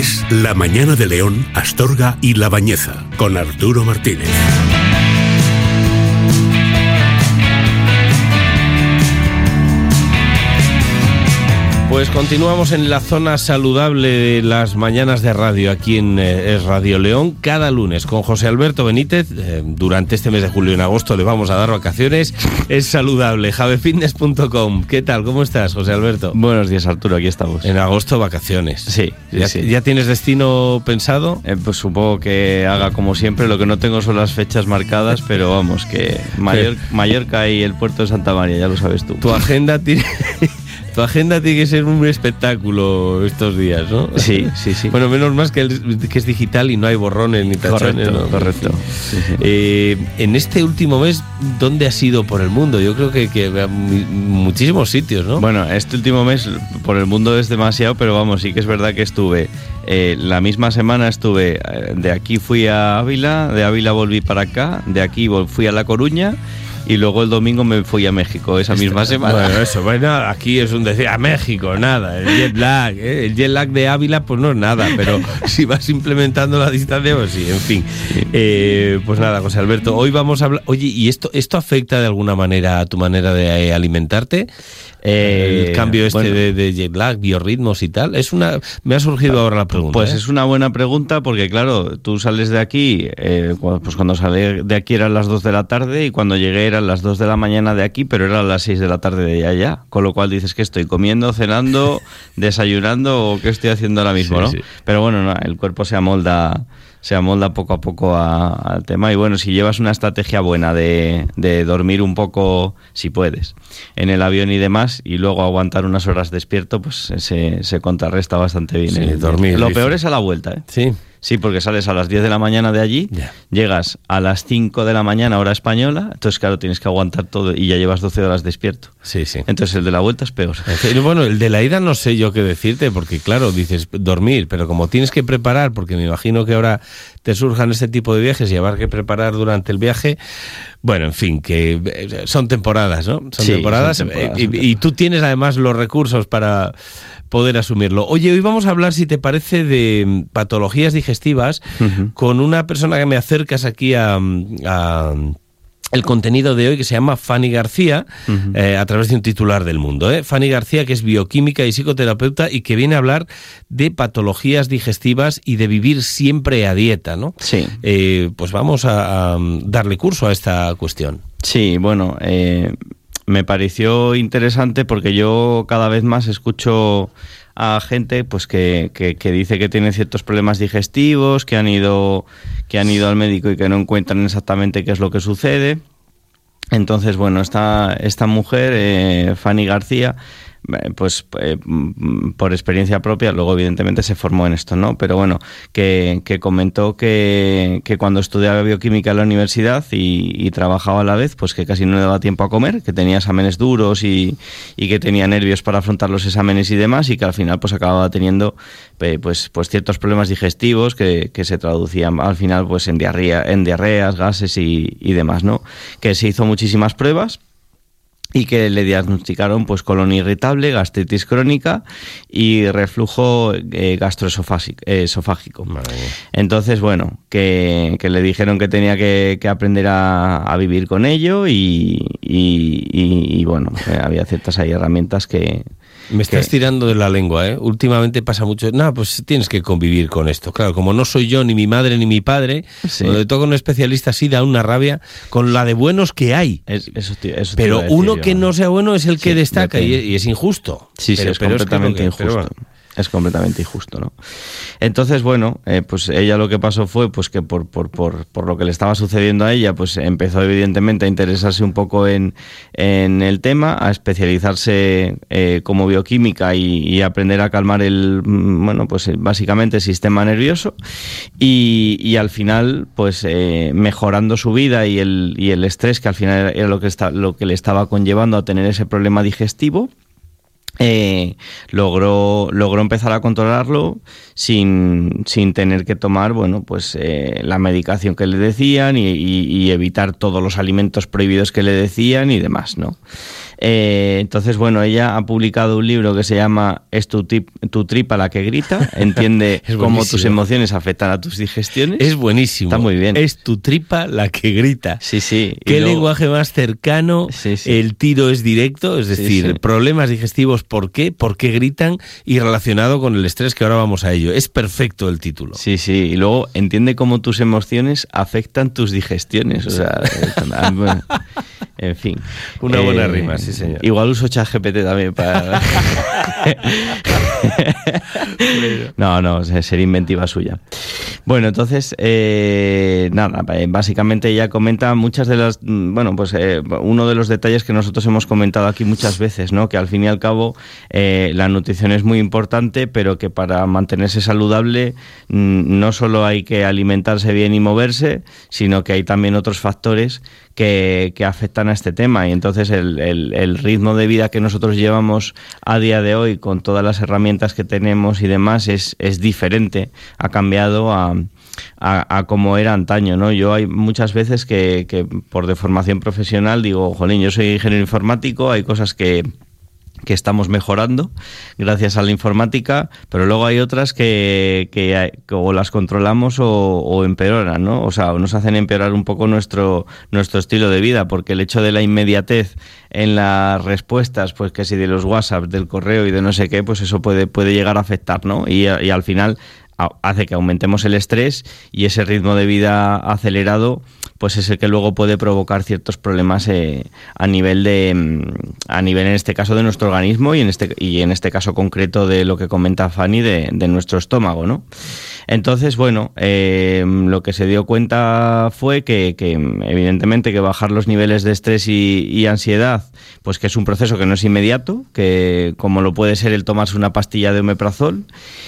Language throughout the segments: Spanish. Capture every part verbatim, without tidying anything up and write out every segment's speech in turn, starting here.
La mañana de León, Astorga y La Bañeza, con Arturo Martínez. Pues continuamos en la zona saludable de las mañanas de radio aquí en eh, Radio León, cada lunes con José Alberto Benítez. Eh, durante este mes de julio y en agosto le vamos a dar vacaciones. Es saludable, javefitness punto com. ¿Qué tal? ¿Cómo estás, José Alberto? Buenos días, Arturo, aquí estamos. En agosto, vacaciones. Sí, sí, ¿Ya, sí. ¿Ya tienes destino pensado? Eh, pues supongo que haga como siempre. Lo que no tengo son las fechas marcadas, pero vamos, que Mallor- Mallorca y el puerto de Santa María, ya lo sabes tú. Tu agenda tiene... Tu agenda tiene que ser un espectáculo estos días, ¿no? Sí, sí, sí. Bueno, menos más que, el, que es digital y no hay borrones ni tachones. Correcto, ¿no? correcto. Sí, sí. Eh, en este último mes, ¿dónde has ido por el mundo? Yo creo que, que a muchísimos sitios, ¿no? Bueno, este último mes por el mundo es demasiado, pero vamos, sí que es verdad que estuve, eh, la misma semana estuve, eh, de aquí fui a Ávila, de Ávila volví para acá, de aquí vol- fui a La Coruña, y luego el domingo me fui a México esa misma semana. Bueno, eso, bueno, aquí es un decir, a México, nada, el jet lag, ¿eh? El jet lag de Ávila pues no es nada, pero si vas implementando la distancia, pues sí, en fin. Eh, pues nada, José Alberto, hoy vamos a hablar, oye, ¿y esto, esto afecta de alguna manera a tu manera de eh, alimentarte? Eh, el cambio este bueno, de, de jet lag, biorritmos y tal, es una, me ha surgido ahora la pregunta. Pues ¿eh? Es una buena pregunta porque claro, tú sales de aquí, eh, pues cuando salí de aquí eran las dos de la tarde y cuando llegué eran las dos de la mañana de aquí, pero eran las seis de la tarde de allá, con lo cual dices que estoy comiendo, cenando, desayunando o qué estoy haciendo ahora mismo, sí, ¿no? Sí. Pero bueno, no, el cuerpo se amolda se amolda poco a poco a, al tema y bueno, si llevas una estrategia buena de, de dormir un poco, si puedes, en el avión y demás y luego aguantar unas horas despierto, pues se, se contrarresta bastante bien. Sí, el, dormir. Lo peor es a la vuelta, ¿eh? Sí. Sí, porque sales a las diez de la mañana de allí, yeah. Llegas a las cinco de la mañana hora española, entonces claro, tienes que aguantar todo y ya llevas doce horas despierto. Sí, sí. Entonces el de la vuelta es peor. Bueno, el de la ida no sé yo qué decirte, porque claro, dices dormir, pero como tienes que preparar, porque me imagino que ahora te surjan este tipo de viajes y habrá que preparar durante el viaje, bueno, en fin, que son temporadas, ¿no? Son sí, temporadas, son temporadas y, y, y tú tienes además los recursos para poder asumirlo. Oye, hoy vamos a hablar, si te parece, de patologías digestivas uh-huh. con una persona que me acercas aquí a, a el contenido de hoy, que se llama Fanny García, uh-huh. eh, a través de un titular del Mundo. ¿eh? Fanny García, que es bioquímica y psicoterapeuta y que viene a hablar de patologías digestivas y de vivir siempre a dieta, ¿no? Sí. Eh, pues vamos a, a darle curso a esta cuestión. Sí, bueno, eh, me pareció interesante porque yo cada vez más escucho a gente pues que, que, que dice que tiene ciertos problemas digestivos, que han ido que han ido al médico y que no encuentran exactamente qué es lo que sucede. Entonces, bueno, esta, esta mujer, eh, Fanny García, pues eh, por experiencia propia, luego evidentemente se formó en esto, ¿no? Pero bueno, que, que comentó que, que cuando estudiaba bioquímica en la universidad y, y trabajaba a la vez, pues que casi no le daba tiempo a comer, que tenía exámenes duros y, y que tenía nervios para afrontar los exámenes y demás, y que al final pues acababa teniendo pues, pues ciertos problemas digestivos que, que se traducían al final pues en diarrea, en diarreas, gases y, y demás, ¿no? Que se hizo muchísimas pruebas y que le diagnosticaron pues colon irritable, gastritis crónica y reflujo eh, gastroesofágico. Entonces, bueno, que, que le dijeron que tenía que, que aprender a, a vivir con ello y, y, y, y bueno, había ciertas ahí herramientas que... Me estás que... tirando de la lengua, ¿eh? Últimamente pasa mucho. No, pues tienes que convivir con esto. Claro, como no soy yo, ni mi madre, ni mi padre, sí. Cuando le toca a un especialista sí da una rabia con la de buenos que hay. Es, eso, eso pero decir, uno yo, que no sea bueno es el que sí, destaca y, y es injusto. Sí, sí, pero, es pero completamente es que injusto. Pero, es completamente injusto, ¿no? Entonces, bueno, eh, pues ella lo que pasó fue pues que por, por, por, por lo que le estaba sucediendo a ella, pues empezó evidentemente a interesarse un poco en, en el tema, a especializarse eh, como bioquímica y, y aprender a calmar el, bueno, pues básicamente el sistema nervioso y, y al final, pues eh, mejorando su vida y el, y el estrés que al final era lo que, está, lo que le estaba conllevando a tener ese problema digestivo. Eh, logró logró empezar a controlarlo sin, sin tener que tomar bueno pues eh, la medicación que le decían y, y, y evitar todos los alimentos prohibidos que le decían y demás, ¿no? Eh, entonces, bueno, ella ha publicado un libro que se llama Es tu, tip, tu tripa la que grita, entiende cómo tus emociones afectan a tus digestiones. Es buenísimo. Está muy bien. Es tu tripa la que grita. Sí, sí. Qué luego... lenguaje más cercano, sí, sí. El tiro es directo, es decir, sí, sí. problemas digestivos, ¿por qué? ¿Por qué gritan? Y relacionado con el estrés, que ahora vamos a ello. Es perfecto el título. Sí, sí, y luego entiende cómo tus emociones afectan tus digestiones, o sea, en fin. Una eh, buena rima, sí señor. Igual uso ChatGPT también para... no, no, sería inventiva suya. Bueno, entonces, eh, nada, básicamente ella comenta muchas de las, bueno, pues eh, uno de los detalles que nosotros hemos comentado aquí muchas veces, ¿no? Que al fin y al cabo eh, la nutrición es muy importante, pero que para mantenerse saludable no solo hay que alimentarse bien y moverse, sino que hay también otros factores que, que afectan a este tema. Y entonces el, el, el ritmo de vida que nosotros llevamos a día de hoy, con todas las herramientas que tenemos y demás, es, es diferente, ha cambiado a, a, a como era antaño, ¿no? Yo hay muchas veces que, que por deformación profesional digo, jolín, yo soy ingeniero informático, hay cosas que que estamos mejorando gracias a la informática, pero luego hay otras que, que, que o las controlamos o, o empeoran, ¿no? O sea, o nos hacen empeorar un poco nuestro, nuestro estilo de vida, porque el hecho de la inmediatez en las respuestas, pues que si de los WhatsApp, del correo y de no sé qué, pues eso puede, puede llegar a afectar, ¿no? Y, y al final hace que aumentemos el estrés, y ese ritmo de vida acelerado pues es el que luego puede provocar ciertos problemas eh, a nivel de a nivel en este caso de nuestro organismo y en este y en este caso concreto de lo que comenta Fanny de, de nuestro estómago, ¿no? Entonces, bueno, eh, lo que se dio cuenta fue que, que evidentemente que bajar los niveles de estrés y, y ansiedad, pues que es un proceso que no es inmediato, que como lo puede ser el tomarse una pastilla de omeprazol,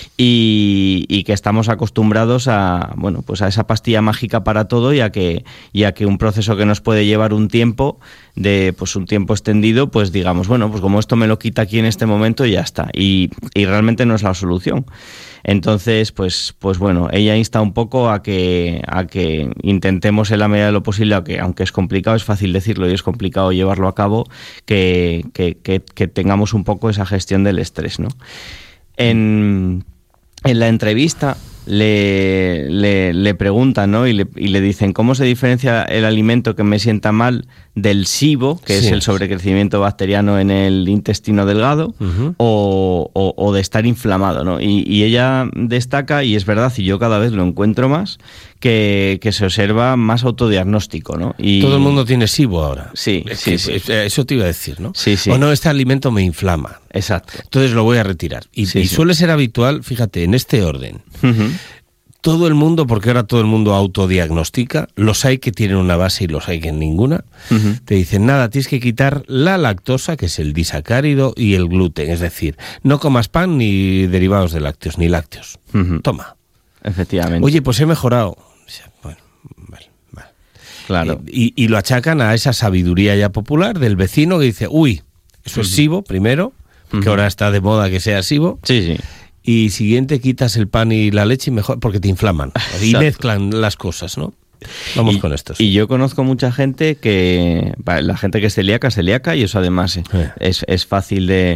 y, y que estamos acostumbrados a, bueno, pues a esa pastilla mágica para todo, y a que y a que un proceso que nos puede llevar un tiempo de pues un tiempo extendido, pues digamos, bueno, pues como esto me lo quita aquí en este momento, ya está, y, y realmente no es la solución. Entonces, pues, pues bueno, ella insta un poco a que, a que intentemos en la medida de lo posible, aunque, aunque es complicado, es fácil decirlo y es complicado llevarlo a cabo, que, que, que, que tengamos un poco esa gestión del estrés, ¿no? En, en la entrevista le, le, le preguntan, ¿no? Y le, y le dicen, ¿cómo se diferencia el alimento que me sienta mal del SIBO, que sí, es el sobrecrecimiento bacteriano en el intestino delgado, uh-huh. o, o, o de estar inflamado, ¿no? Y, y ella destaca, y es verdad, y yo cada vez lo encuentro más, que, que se observa más autodiagnóstico, ¿no? Y todo el mundo tiene SIBO ahora. Sí, es sí, que, sí. Eso te iba a decir, ¿no? Sí, sí. O no, este alimento me inflama. Exacto. Entonces lo voy a retirar. Y, sí, y sí. suele ser habitual, fíjate, en este orden. Uh-huh. Todo el mundo, porque ahora todo el mundo autodiagnostica, los hay que tienen una base y los hay que ninguna, uh-huh. te dicen, nada, tienes que quitar la lactosa, que es el disacárido, y el gluten, es decir, no comas pan ni derivados de lácteos, ni lácteos. Uh-huh. Toma. Efectivamente. Oye, pues he mejorado. Bueno, vale, vale. Claro. Y, y, y lo achacan a esa sabiduría ya popular del vecino que dice, uy, eso uh-huh. es SIBO, primero, porque uh-huh. ahora está de moda que sea SIBO. Sí, sí. Y siguiente, quitas el pan y la leche y mejor, porque te inflaman. Y mezclan las cosas, ¿no? Vamos y, con estos. Y yo conozco mucha gente que, la gente que es celíaca, es celíaca, y eso además eh. es, es fácil de,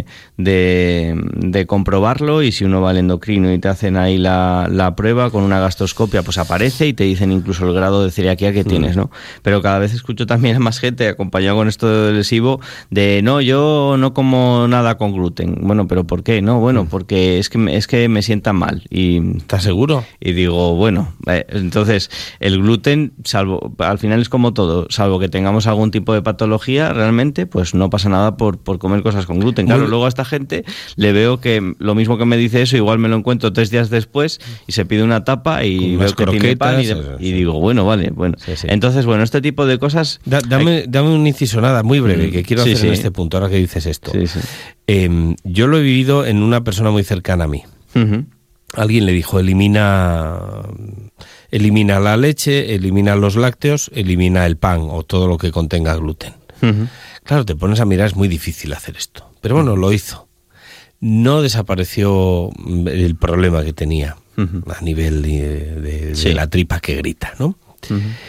de, de comprobarlo, y si uno va al endocrino y te hacen ahí la, la prueba con una gastroscopia, pues aparece y te dicen incluso el grado de celiaquía que mm. tienes, ¿no? Pero cada vez escucho también a más gente, acompañado con esto del SIBO, de no, yo no como nada con gluten. Bueno, ¿pero por qué? No, bueno, porque es que, es que me sienta mal. Y, ¿estás seguro? Y digo, bueno, eh, entonces el gluten, salvo, al final es como todo, salvo que tengamos algún tipo de patología, realmente, pues no pasa nada por, por comer cosas con gluten. Claro, luego a esta gente le veo que lo mismo que me dice eso, igual me lo encuentro tres días después y se pide una tapa y veo que tiene pan y, de, y digo, bueno, vale, bueno. Sí, sí. Entonces, bueno, este tipo de cosas... Da, dame, hay... dame un inciso, nada, muy breve, que quiero sí, hacer sí. en este punto, ahora que dices esto. Sí, sí. Eh, yo lo he vivido en una persona muy cercana a mí. Uh-huh. Alguien le dijo, elimina... Elimina la leche, elimina los lácteos, elimina el pan o todo lo que contenga gluten. Uh-huh. Claro, te pones a mirar, es muy difícil hacer esto. Pero bueno, lo hizo. No desapareció el problema que tenía uh-huh. a nivel de, de, sí. de la tripa que grita, ¿no? Uh-huh.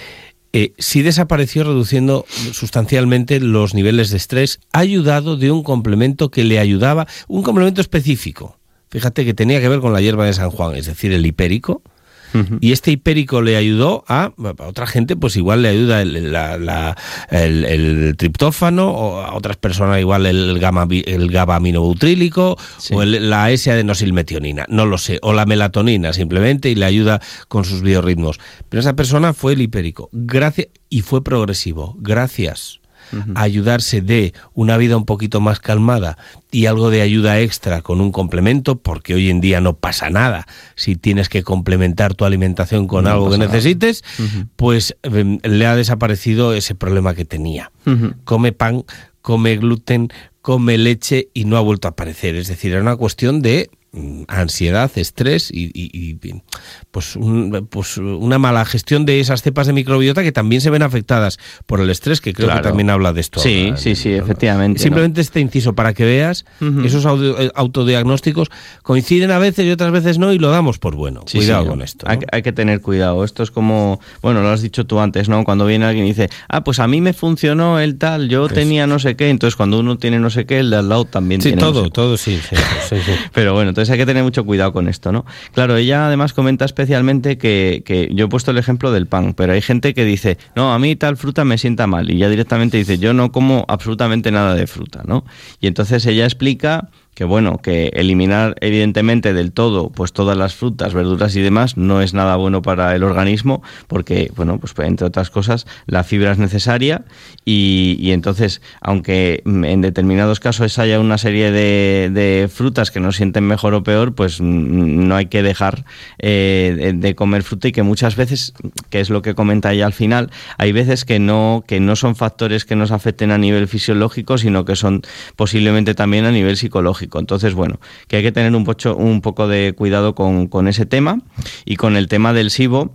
eh, sí desapareció reduciendo sustancialmente los niveles de estrés, ayudado de un complemento que le ayudaba, un complemento específico. Fíjate que tenía que ver con la hierba de San Juan, es decir, el hipérico. Uh-huh. Y este hipérico le ayudó a, a otra gente, pues igual le ayuda el, la, la, el, el triptófano, o a otras personas igual el, gamma, el GABA-aminobutrílico, sí. o el, la S-adenosilmetionina, no lo sé, o la melatonina simplemente, y le ayuda con sus biorritmos. Pero esa persona fue el hipérico, gracias, y fue progresivo, gracias uh-huh. a ayudarse de una vida un poquito más calmada y algo de ayuda extra con un complemento, porque hoy en día no pasa nada si tienes que complementar tu alimentación con no algo que necesites, uh-huh. pues eh, le ha desaparecido ese problema que tenía. Uh-huh. Come pan, come gluten, come leche y no ha vuelto a aparecer. Es decir, era una cuestión de ansiedad, estrés y, y, y pues, un, pues una mala gestión de esas cepas de microbiota que también se ven afectadas por el estrés, que creo claro. que también habla de esto. Sí, ahora, sí, sí, ¿no? efectivamente. Simplemente ¿no? este inciso para que veas, uh-huh. esos audio, autodiagnósticos coinciden a veces y otras veces no, y lo damos por bueno. Sí, cuidado sí, con esto. ¿no? Hay, hay que tener cuidado. Esto es como, bueno, lo has dicho tú antes, ¿no? Cuando viene alguien y dice, ah, pues a mí me funcionó el tal, yo pues, tenía no sé qué, entonces cuando uno tiene no sé qué, el de al lado también sí, tiene todo, no sé todo, sí, sí, sí, sí. Pero bueno, entonces hay que tener mucho cuidado con esto, ¿no? Claro, ella además comenta especialmente que, que yo he puesto el ejemplo del pan, pero hay gente que dice, no, a mí tal fruta me sienta mal, y ya directamente dice, yo no como absolutamente nada de fruta, ¿no? Y entonces ella explica que bueno, que eliminar evidentemente del todo pues todas las frutas, verduras y demás no es nada bueno para el organismo, porque bueno, pues entre otras cosas la fibra es necesaria y, y entonces aunque en determinados casos haya una serie de, de frutas que nos sienten mejor o peor, pues no hay que dejar eh, de, de comer fruta, y que muchas veces, que es lo que comenta ella al final, hay veces que no, que no son factores que nos afecten a nivel fisiológico, sino que son posiblemente también a nivel psicológico. Entonces, bueno, que hay que tener un, pocho, un poco de cuidado con, con ese tema, y con el tema del SIBO,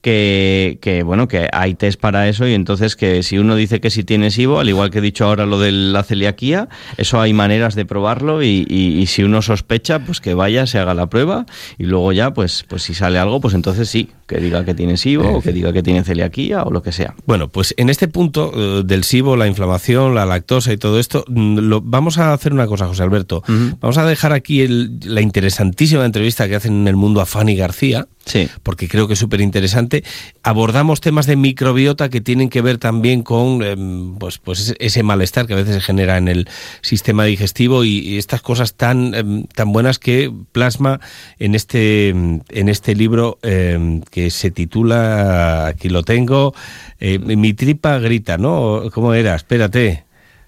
que, que bueno, que hay test para eso, y entonces que si uno dice que sí tiene SIBO, al igual que he dicho ahora lo de la celiaquía, eso hay maneras de probarlo, y, y, y si uno sospecha, pues que vaya, se haga la prueba, y luego ya, pues, pues si sale algo, pues entonces sí, que diga que tiene SIBO, eh. o que diga que tiene celiaquía, o lo que sea. Bueno, pues en este punto uh, del SIBO, la inflamación, la lactosa y todo esto, lo, vamos a hacer una cosa, José Alberto. Uh-huh. Vamos a dejar aquí el, la interesantísima entrevista que hacen en El Mundo a Fanny García, sí. porque creo que es súper interesante. Abordamos temas de microbiota que tienen que ver también con eh, pues, pues ese malestar que a veces se genera en el sistema digestivo, y, y estas cosas tan, eh, tan buenas que plasma en este, en este libro eh, que se titula, aquí lo tengo, eh, Mi tripa grita, ¿no? ¿Cómo era? Espérate.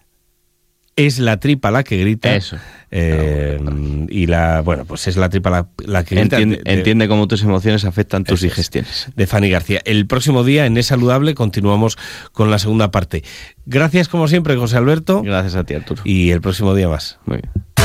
Es la tripa la que grita. Eso. Eh, no, y la, bueno, pues es la tripa la, la que grita. Entiende, de, entiende cómo tus emociones afectan tus digestiones. De Fanny García. El próximo día en Es Saludable continuamos con la segunda parte. Gracias como siempre, José Alberto. Gracias a ti, Arturo. Y el próximo día más. Muy bien.